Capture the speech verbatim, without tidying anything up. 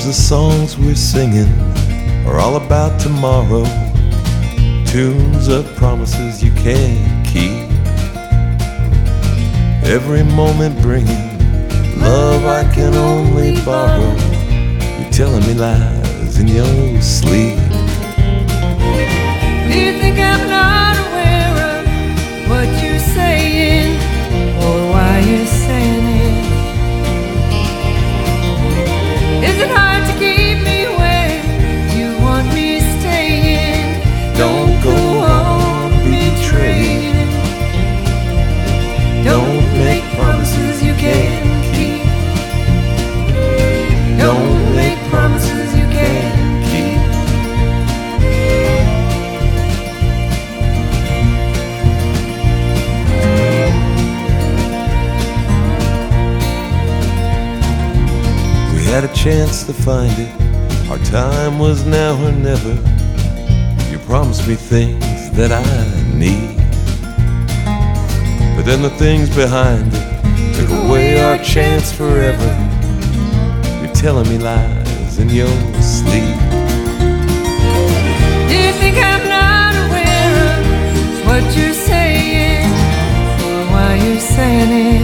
Seems the songs we're singing are all about tomorrow, tunes of promises you can't keep. Every moment bringing love I can only borrow. You're telling me lies in your sleep. Do you think I'm not aware of what you're saying, or why you're saying it? Is it hard to keep me where you want me staying? Don't go on betraying. Don't make promises you can't keep. Don't make promises you can't keep. We had a chance to find it. Our time was now or never. You promised me things that I need, but then the things behind it took away our chance forever. You're telling me lies in your sleep. Do you think I'm not aware of what you're saying, or why you're saying it?